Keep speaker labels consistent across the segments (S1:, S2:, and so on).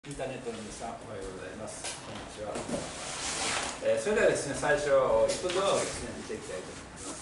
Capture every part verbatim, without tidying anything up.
S1: インターネットの皆さん、おはようございます。こんにちは。えー、それではですね、最初、いっぷん動画をですね、見ていきたいと思います。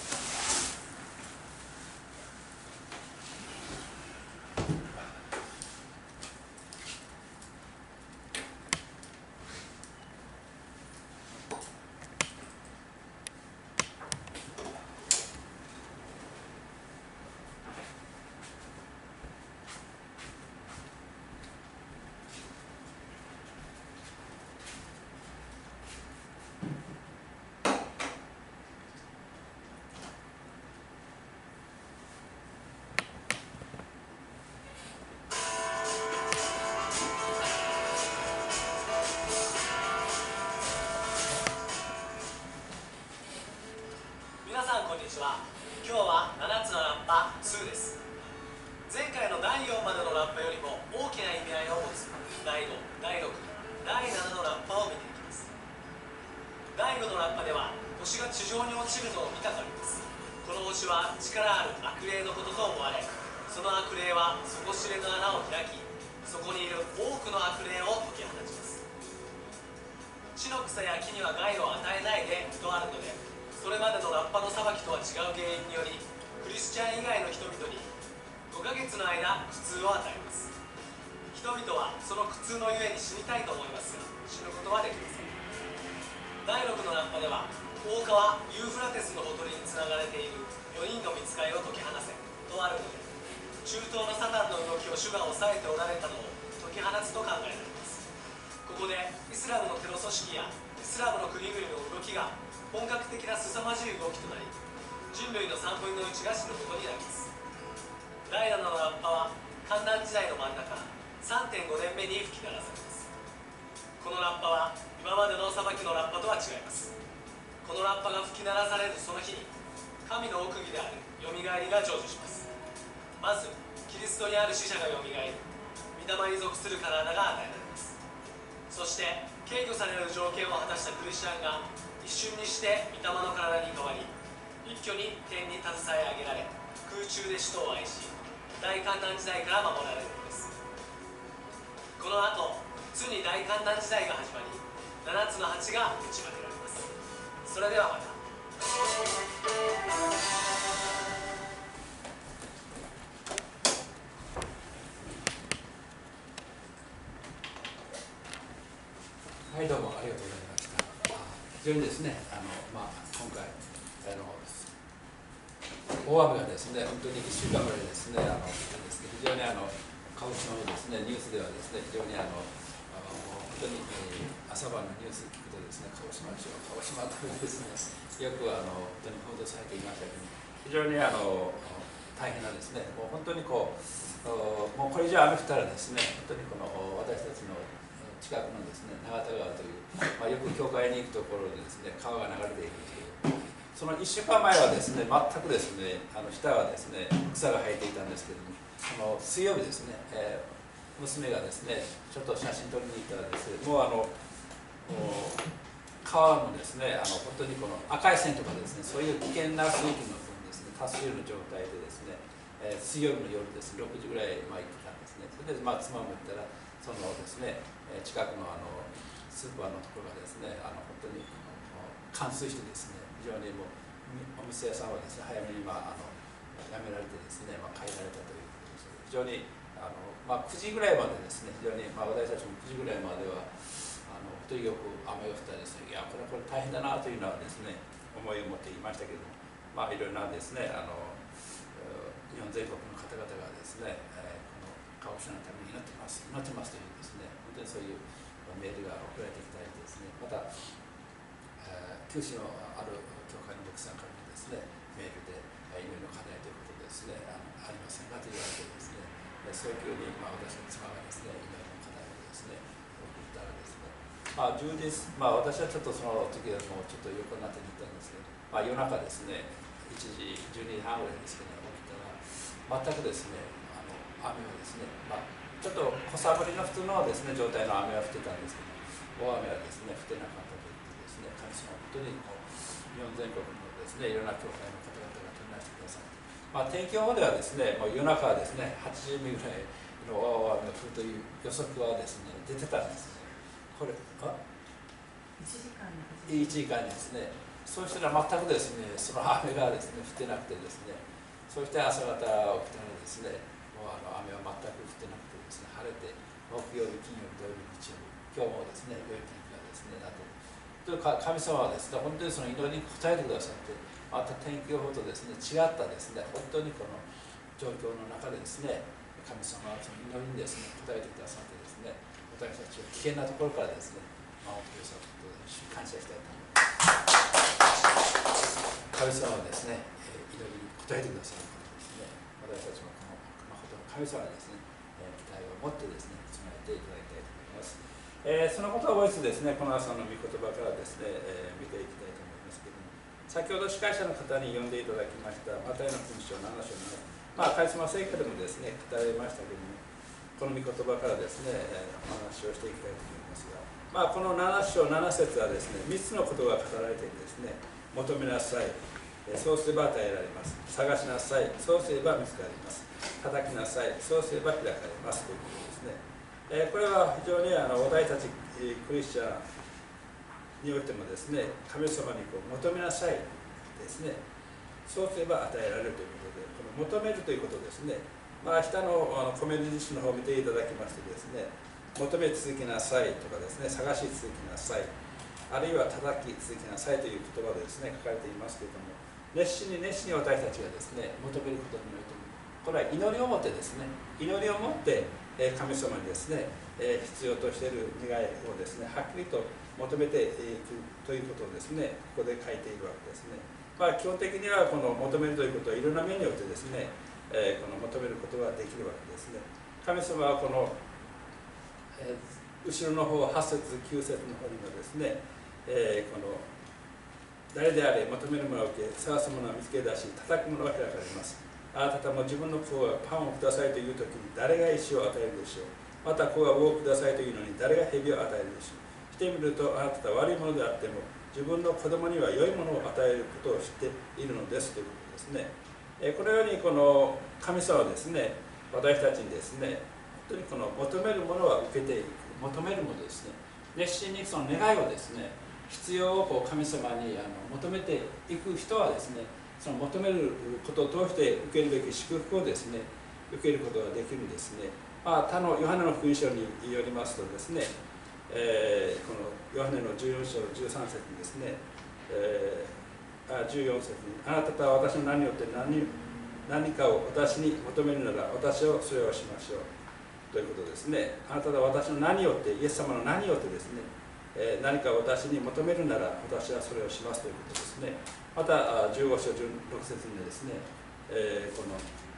S2: 皆さんこんにちは。今日はななつのラッパにです。前回のだいよんまでのラッパよりも大きな意味合いを持つだいご、だいろく、だいななのラッパを見ていきます。だいごのラッパでは星が地上に落ちるのを見たとあります。この星は力ある悪霊のことと思われ、その悪霊は底知れぬ穴を開き、そこにいる多くの悪霊を解き放ちます。地の草や木には害を与えないでとあるので、それまでのラッパの裁きとは違う原因により、クリスチャン以外の人々にごかげつの間苦痛を与えます。人々はその苦痛のゆえに死にたいと思いますが、死ぬことはできません。だいろくのラッパでは、大川ユーフラテスのほとりにつながれているよにんの御使いを解き放せとあるので、中東のサタンの動きを主が抑えておられたのを解き放つと考えられます。ここでイスラムのテロ組織やイスラムの国々の動きが本格的な凄まじい動きとなり、人類のさんぶんのいちが死ぬことになります。だいななのラッパは観覧時代の真ん中 さんてんごねんめに吹き鳴らされます。このラッパは今までの裁きのラッパとは違います。このラッパが吹き鳴らされるその日に、神の奥義であるよみがえりが成就します。まずキリストにある死者がよみがえり、御霊に属する体が与えられます。そして敬御される条件を果たしたクリスチャンが一瞬にして御霊の体に変わり、一挙に天に携え上げられ、空中で使徒を愛し、大観覧時代から守られるのです。この後、ついに大観覧時代が始まり、ななつの鉢が打ち分けられます。それではまた。
S1: はい、どうもありがとうございました。非常にですね、あのまあ、今回あの大雨がですね、本当にいっしゅうかんぐらいですね、あのですね非常にあの鹿児島のですねニュースではですね、非常にあのあの本当に、えー、朝晩のニュース聞くとですね、鹿児島市は鹿児島というですね、よくあの本当に報道されていましたけども、非常にあの大変なですね、もう本当にこう、もうこれ以上雨降ったらですね、本当にこの私たちの近くのですね、永田川という、まあ、よく教会に行くところでですね、川が流れているという、そのいっしゅうかんまえはですね、全くですね、あの下はですね、草が生えていたんですけれども、その水曜日ですね、えー、娘がですね、ちょっと写真撮りに行ったらですね、もうあの、川のですね、あの本当にこの赤い線とかですね、そういう危険な水域のですね、達するような状態でですね、えー、水曜日の夜ですね、ろくじぐらいまあ行ってたんですね。それでまあ妻も言ったら、そのですね、近くのあのスーパーのところがですね、あの本当に冠水してですね、非常にもうお店屋さんはですね、早めにまああのやめられてですね、まあ、帰られたということです。非常にあの、まあ、くじぐらいまでですね、非常に、まあ、私たちもくじぐらいまではあのとにかく雨が降ったらですね、いやこれこれ大変だなというのはですね、思いを持っていましたけれども、まあいろいろなですね、あの日本全国の方々がですね、えー、この鹿児島のために祈ってます祈ってますというですね、本当にそういうメールが送られてきたりですね、また、えー、九州のある教会の牧師さんからもですね、メールで祈りの課題ということでですね、あのありませんかと言われてですね、早急に、まあ、私の妻がですね、祈りの課題をですね、送ったらですね、まあ、じゅうじ、まあ、私はちょっとその時はもうちょっと横になって寝たんですけど、まあ、夜中ですね、いちじ、じゅうにじはんぐらいですけど、起きたら、全くですね、あの雨がですね、まあ、ちょっと小さぶりの普通のですね、状態の雨が降ってたんですけど、大雨はですね、降ってなかったといってですね、神様、本当にこう日本全国のですね、いろんな教会の方々が取り出してくださって、まあ、天気予報ではですね、もう夜中はですね、はちじぐらいの大雨が降るという予測はですね出てたんですね。これあ
S3: いちじかんに
S1: いちじかんにですね、そうしたら全くですねその雨がですね降ってなくてですね、そして朝方起きたらですねもうあの雨は全く降ってなくてですね、晴れて木曜日、金曜日、土曜日、日曜日、今日もですね良い天気がですねなっている。神様はですね本当にその祈りに応えてくださって、また天気予報とですね違ったですね本当にこの状況の中でですね神様はその祈りにですね応えてくださってですね、私たちを危険なところからですね守ってくださったことで感謝したいと思います。神様はですね祈りに応えてくださることですね、私たちもこの誠の神様にですね期待を持ってですね備えていただきたいと思います。えー、そのことを覚えつつですね、この朝の御言葉からですね、えー、見ていきたいと思いますけれども、先ほど司会者の方に読んでいただきましたマタイの福音書なな章のまあカリスマ聖歌でもですね語られましたけれども、この御言葉からですね、えー、お話をしていきたいと思いますが、まあ、このなな章なな節はですねみっつのことが語られていてですね、求めなさい、そうすれば与えられます。探しなさい、そうすれば見つかります。叩きなさい、そうすれば開かれますということですね。えー、これは非常にあの私たちクリスチャンにおいてもですね、神様にこう求めなさいですね、そうすれば与えられるということで、この求めるということですね、まあ、下のあのコメント辞書の方を見ていただきますとですね、求め続けなさいとかですね、探し続けなさい、あるいは叩き続けなさいという言葉でですね書かれていますけれども、熱心に熱心に私たちがですね求めることにおいても、これは祈りを持ってですね、祈りを持って神様にですね必要としている願いをですねはっきりと求めていくということをですねここで書いているわけですね。まあ、基本的にはこの求めるということはいろんな面によってですね、えー、この求めることができるわけですね。神様はこの、えー、後ろの方はち節きゅう節の方にもですね、えー、この誰であれ求めるものを受け、探すものは見つけ出し、叩くものは開かれます。あなた方も自分の子がパンをくださいというときに誰が石を与えるでしょう。また子が魚をくださいというのに誰が蛇を与えるでしょう。してみるとあなた方悪いものであっても自分の子供には良いものを与えることを知っているのですということですね。えこのようにこの神様はですね、私たちにですね、本当にこの求めるものは受けていく、求めるものですね、熱心にその願いをですね、必要をこう神様にあの求めていく人はですね、その求めることを通して受けるべき祝福をですね、受けることができるんですね。まあ、他のヨハネの福音書によりますとですね、えー、このヨハネのじゅうよん章じゅうさん節にですね、えー、あじゅうよん節にあなた方は私の名によって 何, 何かを私に求めるなら私はそれをしましょうということですね。あなた方は私の名によってイエス様の名によってですね、えー、何か私に求めるなら私はそれをしますということですね。またじゅうご章じゅうろく節にですね、えー、この、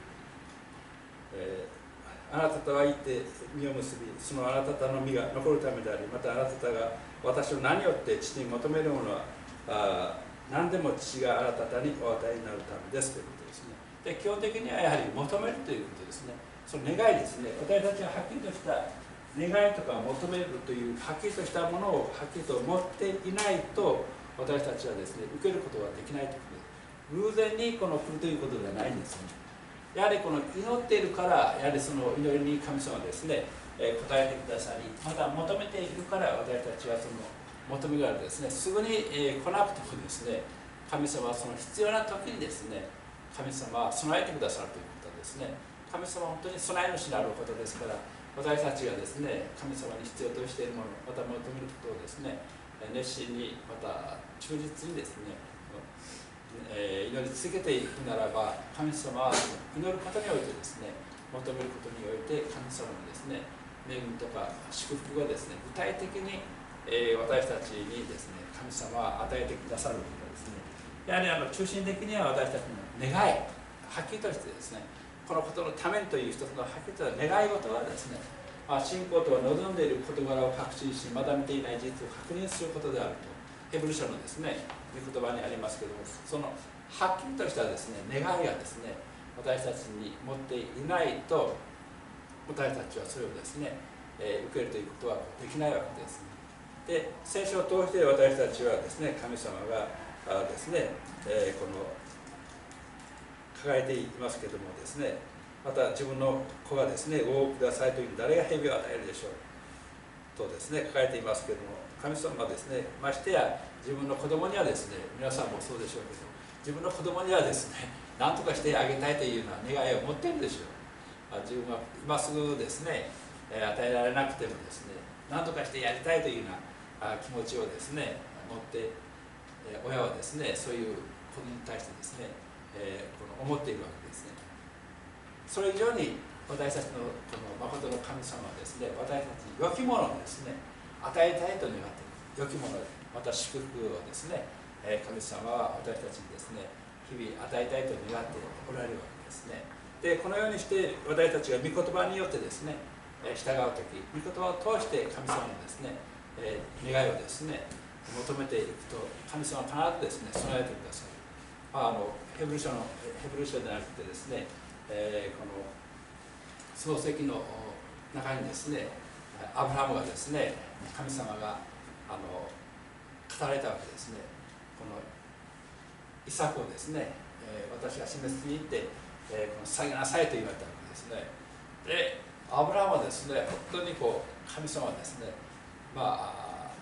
S1: えーあなた方は行って実を結び、そのあなた方の実が残るためであり、またあなた方が私の名によって父に求めるものはあ何でも父があなた方にお与えになるためですということですね。で、基本的にはやはり求めるということですね。その願いですね。私たちははっきりとした願いとか求めるというはっきりとしたものをはっきりと持っていないと、私たちはですね受けることができないということです。偶然にこの来るということではないんですね。やはりこの祈っているから、やはりその祈りに神様はですね、えー、応えてくださり、また求めているから私たちはその求めがあるですね、すぐに、えー、来なくてもですね、神様はその必要な時にですね、神様は備えてくださるということですね。神様は本当に備え主であることですから、私たちがですね、神様に必要としているもの、また求めることをですね、熱心に、また忠実にですね、えー、祈り続けていくならば、神様は祈ることにおいてですね、求めることにおいて神様にですね、恵みとか祝福がですね、具体的に、えー、私たちにですね、神様は与えてくださるというかですね、やはりあの中心的には私たちの願い、はっきりとしてですね、このことのためにという一つのはっきりとした願い事はですね、まあ、信仰とは望んでいる事柄を確信し、まだ見ていない事実を確認することであると、ヘブル書のですね、御言葉にありますけれども、そのはっきりとしたですね、願いがですね、私たちに持っていないと、私たちはそれをですね、えー、受けるということはできないわけです。で、聖書を通して私たちはですね、神様があですね、えー、この抱えていますけれどもですね、 また自分の子がですね、魚をくださいという誰が蛇を与えるでしょうとですね書かれていますけれども、神様はですね、ましてや自分の子供にはですね、皆さんもそうでしょうけど、自分の子供にはですね、何とかしてあげたいというような願いを持っているでしょう。自分は今すぐですね、与えられなくてもですね、何とかしてやりたいというような気持ちをですね持って、親はですね、そういう子供に対してですね、えー、この思っているわけですね。それ以上に私たちのこの誠の神様はですね、私たちに良きものをですね与えたいと願っている。良きもの、また祝福をですね、神様は私たちにですね日々与えたいと願っておられるわけですね。でこのようにして私たちが御言葉によってですね従うとき、御言葉を通して神様のですね願いをですね求めていくと、神様は必ずですね備えてください。まあ、あのヘブル書のヘブル書でなくてですね、えー、この創世記の中にですね、アブラハムがですね、神様があの語られたわけですね。このイサクをですね、えー、私が示しに行って、えー、この下げなさいと言われたわけですね。で、アブラハムはですね、本当にこう神様はですね、まあ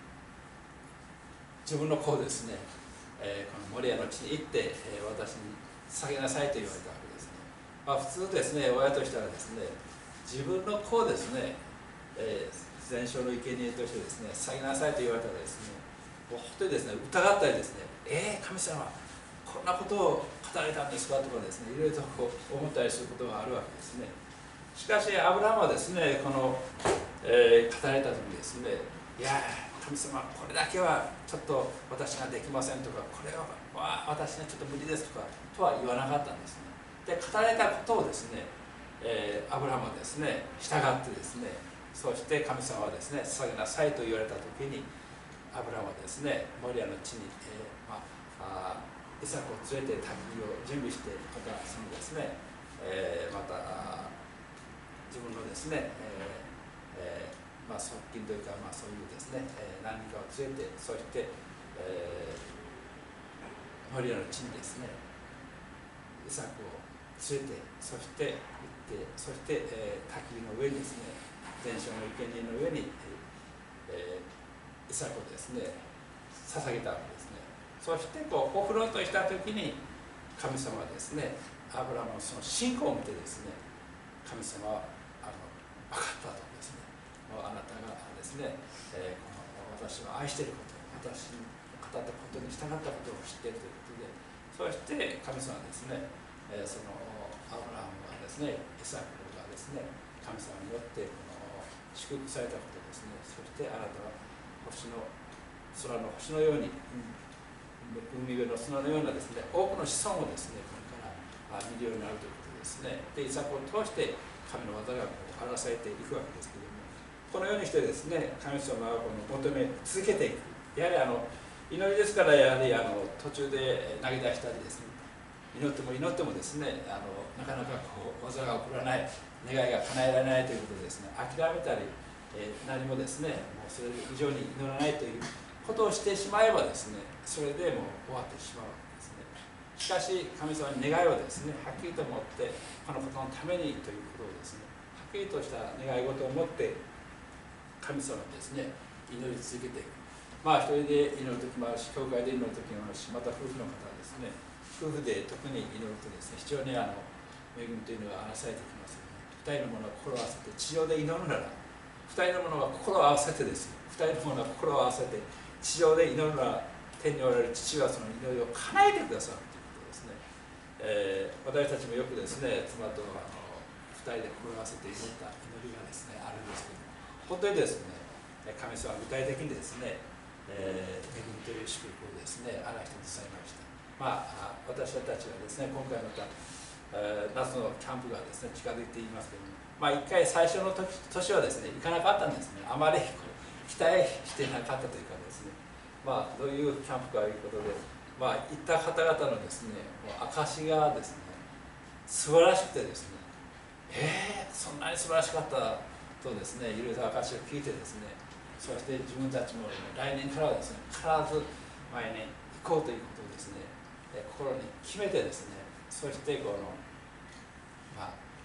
S1: 自分の子をですね、えー、このモリアの地に行って、えー、私に下げなさいと言われたわけですね。まあ、普通ですね、親としてはですね、自分の子をですね、えー、全焼の生贄としてですね、下げなさいと言われたらですね、もう本当にですね、疑ったりですね、えー、神様、こんなことを語られたんですかとかですね、いろいろとこう思ったりすることがあるわけですね。しかし、アブラハムはですね、この、えー、語られた時にですね、いや神様、これだけはちょっと私ができませんとか、これは私にはちょっと無理ですとかとは言わなかったんですね。で、語られたことをですね、えー、アブラハムはですね、従ってですね、そして神様はですね、捧げなさいと言われた時に、アブラハムはですね、モリアの地に、えーまあ、イサクを連れて焚き火を準備して、またそのですね、えー、また自分のですね、えーえーまあ、側近というか、まあ、そういうですね、えー、何人かを連れて、そして、えー、モリアの地にですね、イサクを連れて、そして行って、そして、えー、焚き火の上にですね、全焼の生贄の上に、えー、イサクをですね、捧げたわけですね。そしてこう、お風呂としたときに、神様はですね、アブラハムのその信仰を見てですね、神様はあの分かったとですね、もうあなたがですね、えー、この私を愛していること、私に語ったことに従ったことを知っているということで、そして神様はですね、えー、そのアブラハムがですね、イサクがですね、神様によってこの祝福されたことですね、そしてあなたは星の空の星のように、海辺の砂のようなですね、多くの子孫をですね、これから見るようになるということですね。で、イサクを通して神の技が表されていくわけですけれども、このようにしてですね、神様はこの求め続けていく。やはりあの祈りですから、やはりあの途中で投げ出したりですね、祈っても祈ってもですね、あのなかなかこう技が起こらない、願いが叶えられないということでですね、諦めたり、えー、何もですね、もうそれ以上に祈らないということをしてしまえばですね、それでもう終わってしまうわけですね。しかし神様に願いをですね、はっきりと持ってこのことのためにということをですね、はっきりとした願い事を持って神様にですね、祈り続けていく。まあ一人で祈る時もあるし、教会で祈る時もあるし、また夫婦の方はですね、夫婦で特に祈るとですね、非常にあの恵みというのが話されてきますよね。二人の者が心を合わせて地上で祈るなら、二人の者が心を合わせてですね、二人の者が心を合わせて地上で祈るなら、天におられる父はその祈りを叶えてくださるということですね。えー、私たちもよくですね、妻とあの二人で心を合わせて祈った祈りがですね、あるんですけど、本当にですね、神様は具体的にですね、えー、恵みという祝福をですね、表してくださいました。まあ、私たちはですね、今回また、えー、夏のキャンプがですね、近づいていますけども、まあ、一回最初の時年はですね、行かなかったんですね。あまりこう期待してなかったというかですね、まあ、どういうキャンプかということで、まあ、行った方々のですね、もう証がですね、素晴らしくてですね、えー、そんなに素晴らしかったとですね、いろいろと証を聞いてですね、そして自分たちも来年からはですね、必ず前に行こうということをですね、心に決めてですね、そしてこの、まあ、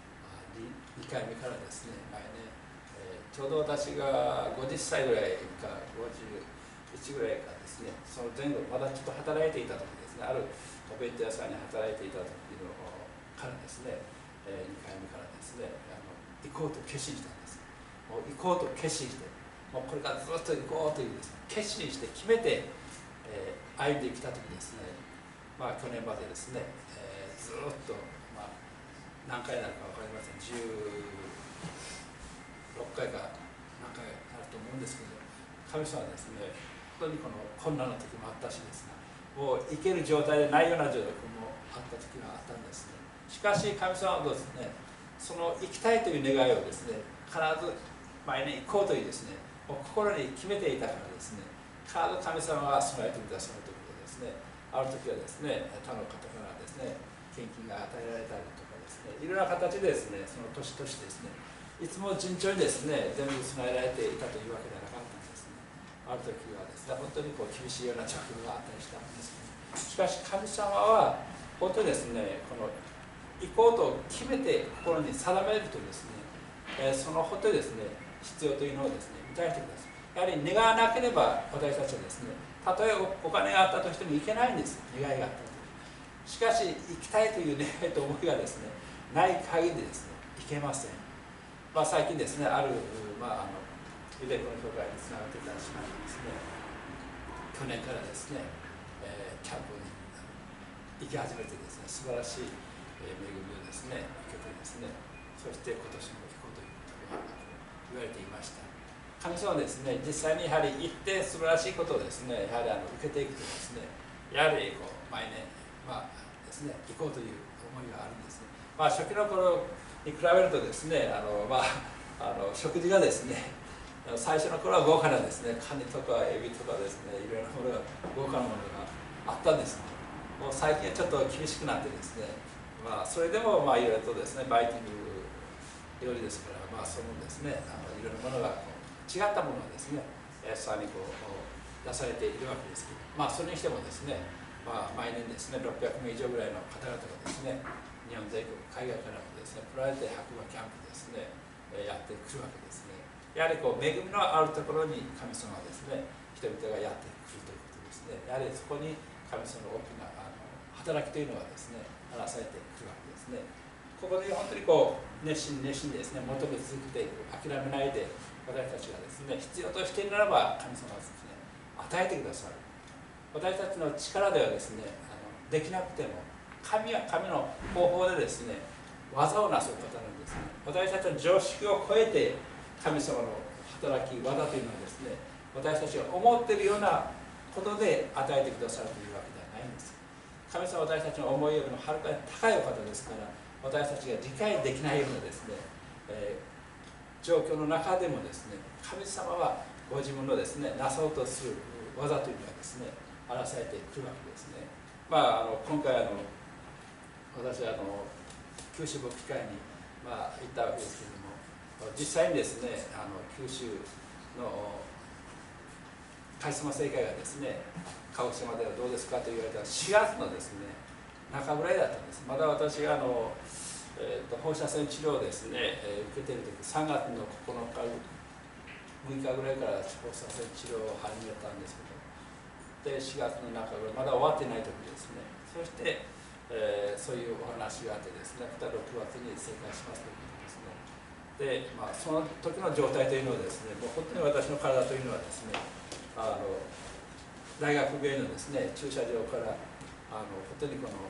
S1: にかいめからですね、前ね、えー、ちょうど私がごじゅっさいぐらいかごじゅういちぐらいかですね、その前後まだちょっと働いていた時ですね、あるお弁当屋さんに働いていた時のからですね、えー、にかいめからですね、あの行こうと決心したんです。もう行こうと決心して、もうこれからずっと行こうというですね、決心して決めて、えー、歩んできた時ですね、まあ去年までですね、えー、ずっと、まあ、何回なるか分かりません、じゅうろっかいか何回なると思うんですけど、神様はですね、本当にこの困難の時もあったしですね、もう行ける状態でないような状況もあった時があったんですね。しかし神様はですね、その行きたいという願いをですね、必ず前に行こうというですね、もう心に決めていたからですね、必ず神様が備えてくださるということですね。ある時はですね、他の方からですね、献金が与えられたりとかですね、いろんな形でですね、その年々ですね、いつも順調にですね、全部備えられていたというわけではなかったんですね。ある時はですね、本当にこう厳しいような状況があったりしたんですけど、しかし神様は本当にですね、この行こうと決めて心に定めるとですね、えー、その本当にですね、必要というのをですね、満たしてください。やはり願わなければ私たちはですね、たとえお金があったとしてもいけないんです、願いがあったと。しかし行きたいという願いと思いがですね、ない限りですね、行けません。まあ、最近ですね、ある、まあ、あのユダヤ教の教会につながっていた姉妹がですね、去年からですね、えー、キャンプに行き始めてですね、素晴らしい恵みをですね、受けてですね、そして今年も行こうということが言われていました。神様はですね、実際にやはり行って素晴らしいことをですね、やはりあの受けていくとですね、やはりこう毎年、まあですね、行こうという思いがあるんですね。まあ初期の頃に比べるとですね、あのまああの食事がですね、最初の頃は豪華なですね、カニとかエビとかですね、いろいろなものが豪華なものがあったんです。もう最近はちょっと厳しくなってですね、まあそれでもまあいろいろとですね、バイキング料理ですから、まあそのですね、あのいろんなものがこう違ったものがですね、さらにこう出されているわけですけど、まあそれにしてもですね、まあ毎年ですね、ろっぴゃくめい以上ぐらいの方々がですね、日本全国海外からもですね、来られて白馬キャンプですね、やってくるわけですね。やはりこう恵みのあるところに神様はですね、人々がやってくるということですね。やはりそこに神様の大きなあの働きというのはですね、表されてくるわけですね。ここで本当にこう熱心熱心ですね、求め続けていく、諦めないで私たちがですね、必要としているならば神様はですね、与えてくださる。私たちの力ではですね、あのできなくても神は神の方法でですね、技をなす方なんですね。私たちの常識を超えて神様の働き、技というのはですね、私たちが思っているようなことで与えてくださるというわけではないんです。神様は私たちの思いよりもはるかに高いお方ですから、私たちが理解できないようなですね、えー、状況の中でもですね、神様はご自分のですね、なそうとする技というのはですね、表されてくるわけですね。まあ、あの今回あの私はあの九州牧機会に、まあ、行ったわけですけれども、実際にですね、あの九州のカリスマ正会がですね、鹿児島ではどうですかと言われたらしがつのですね、中ぐらいだったんです。まだ私があの、えー、と放射線治療をですね、えー、受けている時さんがつのここのかむいかぐらいから放射線治療を始めたんですけど、でしがつの中ぐらいまだ終わってない時ですね。そして、えー、そういうお話があってですね、またろくがつに正解しますということですね。で、まあ、その時の状態というのはですね、もう本当に私の体というのはですね、あの大学病院のですね、駐車場からあの本当にこの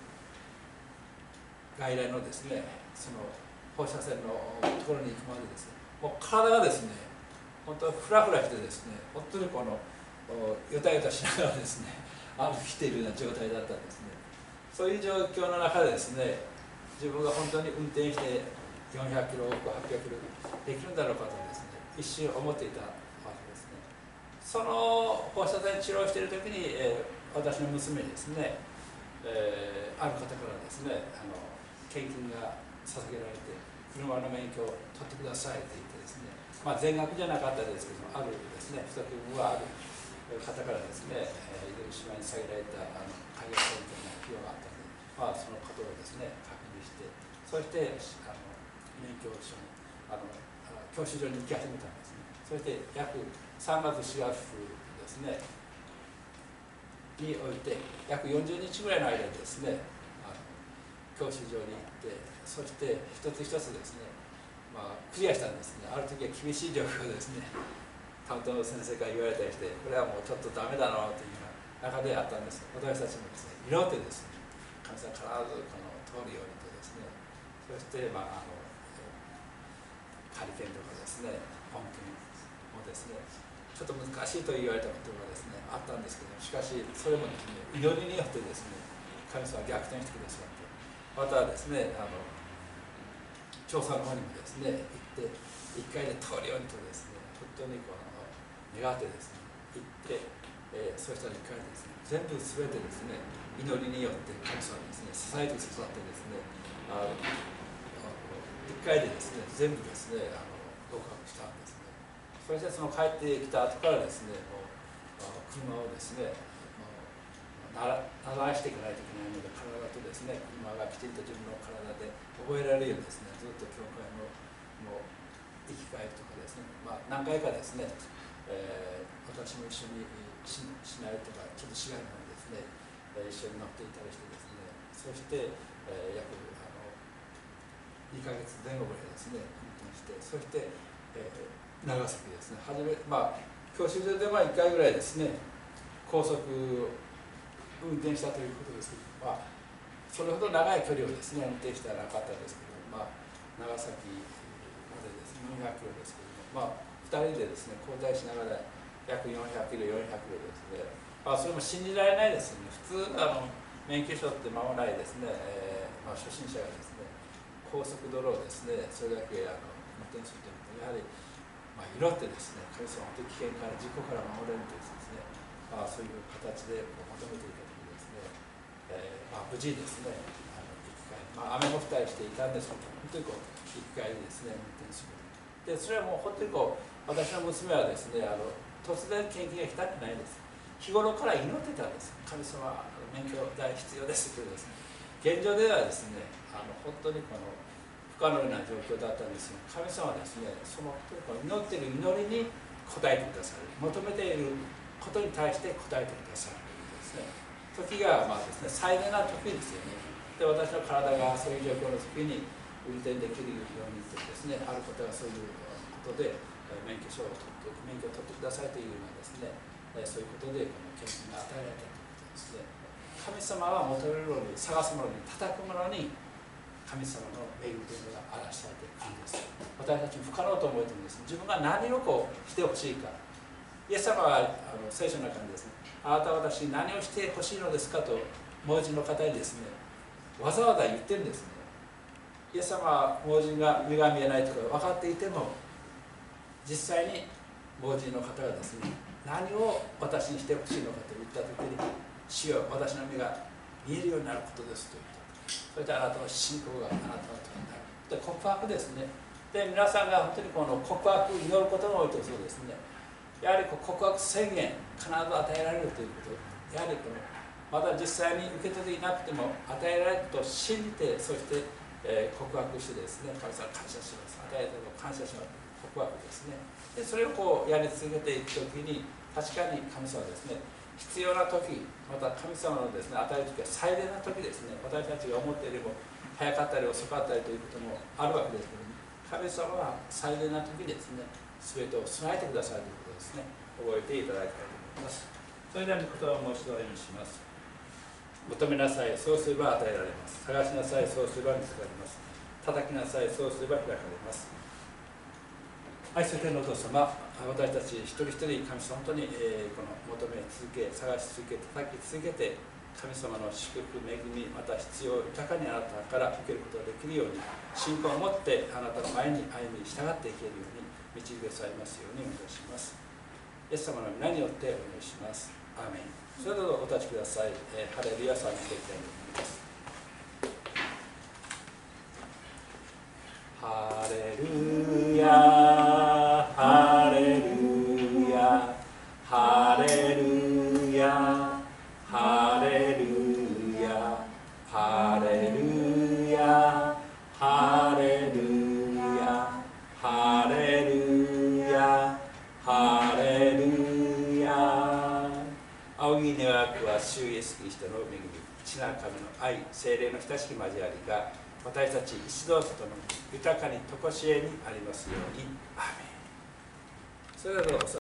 S1: 外来のですね、その放射線のところに行くまでですね、もう体がですね、本当フラフラしてですね、本当にこのよたよたしながらですね、歩いているような状態だったんですね。そういう状況の中でですね、自分が本当に運転してよんひゃくキロ、はっぴゃくキロできるんだろうかとですね、一瞬思っていたわけですね。その放射線治療をしている時に、えー、私の娘にですね、えー、ある方からですね、あの献金が捧げられて、車の免許を取ってくださいと言ってですね、まあ、全額じゃなかったですけども、あるですね、不足分はある方からですね、えー、出島に下げられたあの海外選挙の費用があったので、まあ、そのことをですね、確認して、そしてあの免許証にあの教習所に行き始めたんですね。そして約さんがつしがつですねにおいて約よんじゅうにちぐらいの間にですねあの教習所に行って、そして一つ一つですね、まあ、クリアしたんですね。ある時は厳しい状況ですね担当の先生から言われたりして、これはもうちょっとダメだなというような中であったんですが、私たちもですね祈ってですね、神様必ずこの通るようにとですね、そしてまああの仮験とかですね本検もですねちょっと難しいと言われたことがですねあったんですけど、しかしそれもですね祈りによってですね神様は逆転してくださって、またですねあの調査の方にもですね行っていっかいで通るようにとですね本当にこの願ってですね行って、えー、そうしたらいっかいですね全部全てですね祈りによって神様にですね支えてくださってですねあのいっかいでですね全部ですねあの合格したんですね。そしてその帰ってきた後からですねもう車をですね慣らしていかないといけないので、体とですね車がきちんと自分の体で覚えられるようにですねずっと教会のもう行き帰りとかですね、まあ、何回かですね、えー、私も一緒に し, しないとかちょっと市外の方にですね、えー、一緒に乗っていたりしてですね、そして、えー、約あのにかげつぜん後ぐらいですね運転して、そして、えー、長崎ですね初め、まあ教習所でまあいっかいぐらいですね高速運転したということですけど、まあ、それほど長い距離をですね運転してはなかったですけど、まあ、長崎までですねよんひゃくキロですけども、まあ、ふたりでですね交代しながら約よんひゃくキロよんひゃくキロですね、まあ、それも信じられないですよね。普通あの免許証って間もないですね、えーまあ、初心者がですね高速道路をですねそれだけあの運転するというとやはりまあ、祈ってですね、神様本当に危険から事故から守れるというですね、まあ、そういう形で求めていたときですね、えーまあ、無事ですね、あの一回、まあ、雨も降ったりしていたんですけど、本当にこう一回ですね、運転する。で、それはもう本当にこう、私の娘はですね、あの突然献金が来たくないです。日頃から祈ってたんです。神様は免許代必要ですけどですね、現状ではですね、あの本当にこの不可能な状況だったんですが、神様はですね、その祈っている祈りに応えてくださる、求めていることに対して応えてくださるというですね、時がまあですね、最善な時ですよね。で、私の体がそういう状況の時に運転できるようにとですね、ある方がそういうことで免許証を取って、免許を取ってくださいというようなですね、そういうことでこの権利が与えられたということですね。神様は求めるものに、探すものに、叩くものに、神様の恵みというのが表されているんです。私たち不可能と思えてもですね、自分が何をこうしてほしいか。イエス様はあの聖書の中にですね、あなたは私に何をしてほしいのですかと盲人の方にですね、わざわざ言ってるんですね。イエス様は盲人が目が見えないとか分かっていても、実際に盲人の方がですね、何を私にしてほしいのかと言ったときに、主よ、私の目が見えるようになることですと言った。それであなたの信仰があなたのとになる。で、告白ですね。で、皆さんが本当にこの告白を祈ることが多いとそうですね。やはりこう告白宣言、必ず与えられるということ。やはりこのまだ実際に受け取っていなくても与えられると信じて、そして、えー、告白してですね、神様感謝します。与えたことを感謝します。告白ですね。で、それをこうやり続けていくときに、確かに神様ですね、必要な時、また神様のですね、与える時は最善な時ですね、私たちが思っているよりも早かったり遅かったりということもあるわけですけども、神様は最善な時ですね、全てを備えてくださるということですね、覚えていただきたいと思います。それでは御言葉をもう一度お読みします。求めなさい、そうすれば与えられます。探しなさい、そうすれば見つかります。叩きなさい、そうすれば開かれます。愛する天のお父様、私たち一人一人、神様、本当に、えー、この求め続け、探し続け、叩き続けて、神様の祝福、恵み、また必要を豊かにあなたから受けることができるように、信仰を持ってあなたの前に歩み、従っていけるように導きくださいますようにお願いします。イエス様の皆によってお願いします。アーメン。それではお立ちください。えー、ハレルヤ賛美していきたいと思います。ハレルヤハレルヤハレルヤハレルヤハレルヤハレルぎ願わくは主イエスキリストの恵み、父なる神の愛、聖霊の親しき交わりが私たち一同と共に豊かに常しえにありますように。アーメン。それではどうぞ。